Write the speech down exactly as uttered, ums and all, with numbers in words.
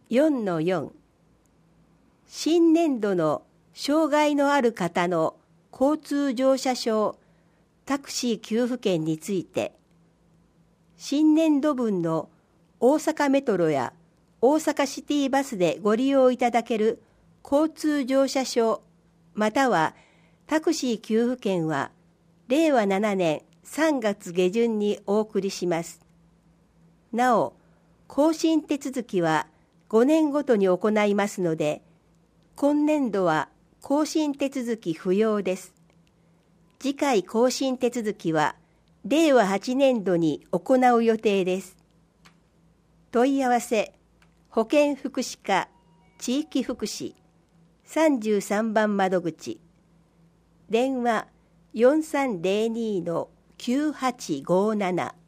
よんのよん、新年度の障害のある方の交通乗車証、タクシー給付券について、新年度分の大阪メトロや大阪シティバスでご利用いただける交通乗車証またはタクシー給付券はれいわななねんさんがつげじゅんにお送りします。なお、更新手続きはごねんごとに行いますので、今年度は更新手続き不要です。次回更新手続きはれいわはちねんどに行う予定です。問い合わせ、保健福祉課地域福祉さんじゅうさんばん窓口、電話よんさんぜろにのきゅうはちごなな